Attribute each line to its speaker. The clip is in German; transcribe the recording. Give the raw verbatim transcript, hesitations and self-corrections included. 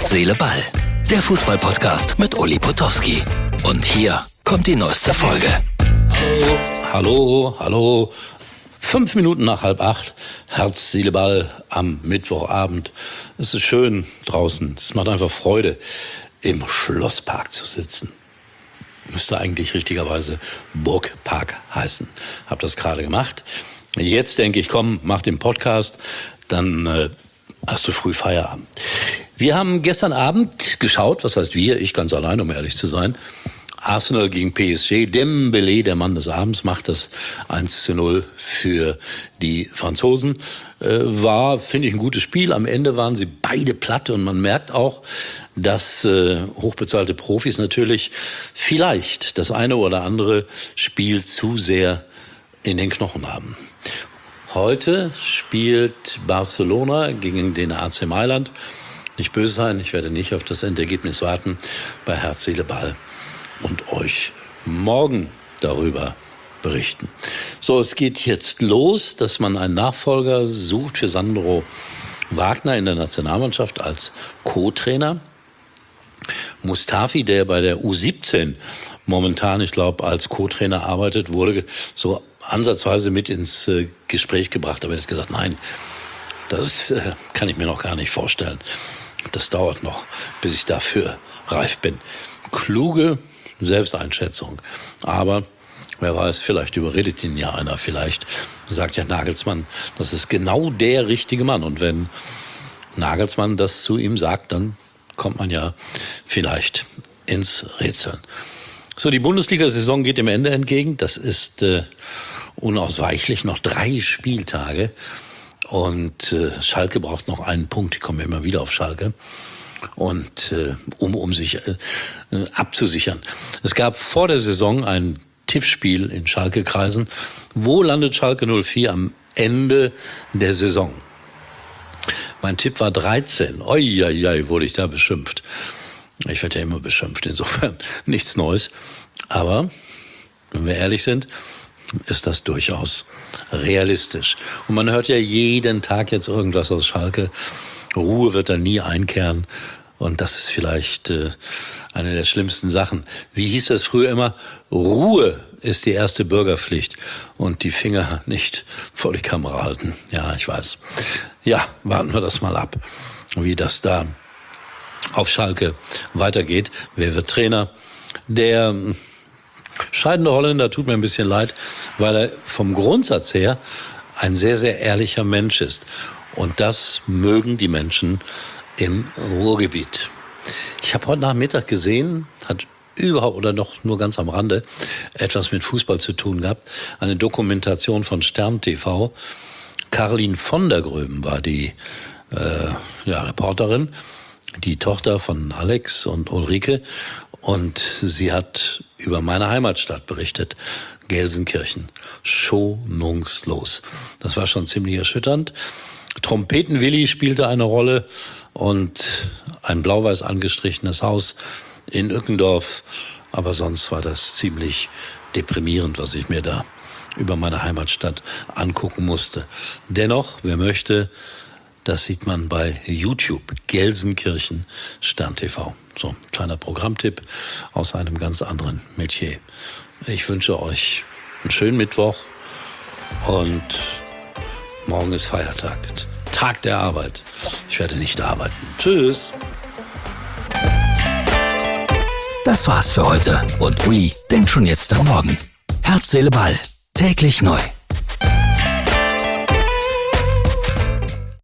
Speaker 1: Herz, Seele, Ball. Der Fußball-Podcast mit Uli Potowski. Und hier kommt die neueste Folge.
Speaker 2: Hallo, hallo, hallo. Fünf Minuten nach halb acht. Herz, Seele, Ball am Mittwochabend. Es ist schön draußen. Es macht einfach Freude, im Schlosspark zu sitzen. Müsste eigentlich richtigerweise Burgpark heißen. Hab das gerade gemacht. Jetzt denke ich, komm, mach den Podcast, dann äh, hast du früh Feierabend. Wir haben gestern Abend geschaut, was heißt wir, ich ganz allein, um ehrlich zu sein, Arsenal gegen P S G. Dembélé, der Mann des Abends, macht das eins zu null für die Franzosen. Äh, war, finde ich, ein gutes Spiel. Am Ende waren sie beide platt und man merkt auch, dass äh, hochbezahlte Profis natürlich vielleicht das eine oder andere Spiel zu sehr in den Knochen haben. Heute spielt Barcelona gegen den A C Mailand. Nicht böse sein, ich werde nicht auf das Endergebnis warten bei Herz, Seele, Ball und euch morgen darüber berichten. So, es geht jetzt los, dass man einen Nachfolger sucht für Sandro Wagner in der Nationalmannschaft als Co-Trainer. Mustafi, der bei der U siebzehn momentan, ich glaube, als Co-Trainer arbeitet, wurde so ansatzweise mit ins äh, Gespräch gebracht. Aber er hat gesagt, nein, das äh, kann ich mir noch gar nicht vorstellen. Das dauert noch, bis ich dafür reif bin. Kluge Selbsteinschätzung. Aber wer weiß, vielleicht überredet ihn ja einer. Vielleicht sagt ja Nagelsmann, das ist genau der richtige Mann. Und wenn Nagelsmann das zu ihm sagt, dann kommt man ja vielleicht ins Rätseln. So, die Bundesliga-Saison geht dem Ende entgegen. Das ist äh, unausweichlich. Noch drei Spieltage. Und äh, Schalke braucht noch einen Punkt. Ich komme immer wieder auf Schalke. Und äh, um, um sich äh, abzusichern. Es gab vor der Saison ein Tippspiel in Schalke-Kreisen. Wo landet Schalke null vier am Ende der Saison? Mein Tipp war dreizehn. Oi, oi, oi, wurde ich da beschimpft. Ich werde ja immer beschimpft, insofern nichts Neues. Aber, wenn wir ehrlich sind, ist das durchaus realistisch. Und man hört ja jeden Tag jetzt irgendwas aus Schalke. Ruhe wird da nie einkehren. Und das ist vielleicht äh, eine der schlimmsten Sachen. Wie hieß das früher immer? Ruhe ist die erste Bürgerpflicht. Und die Finger nicht vor die Kamera halten. Ja, ich weiß. Ja, warten wir das mal ab, wie das da auf Schalke weitergeht. Wer wird Trainer? Der scheidende Holländer tut mir ein bisschen leid, weil er vom Grundsatz her ein sehr, sehr ehrlicher Mensch ist. Und das mögen die Menschen im Ruhrgebiet. Ich habe heute Nachmittag gesehen, hat überhaupt oder noch nur ganz am Rande etwas mit Fußball zu tun gehabt, eine Dokumentation von Stern T V. Caroline von der Gröben war die äh, ja, Reporterin, die Tochter von Alex und Ulrike. Und sie hat über meine Heimatstadt berichtet, Gelsenkirchen. Schonungslos. Das war schon ziemlich erschütternd. Trompetenwilli spielte eine Rolle und ein blau-weiß angestrichenes Haus in Ückendorf. Aber sonst war das ziemlich deprimierend, was ich mir da über meine Heimatstadt angucken musste. Dennoch, wer möchte, das sieht man bei YouTube. Gelsenkirchen, Stern T V. So, kleiner Programmtipp aus einem ganz anderen Metier. Ich wünsche euch einen schönen Mittwoch und morgen ist Feiertag. Tag der Arbeit. Ich werde nicht arbeiten. Tschüss.
Speaker 1: Das war's für heute. Und Uli denkt schon jetzt am Morgen. Herz, Seele, Ball. Täglich neu.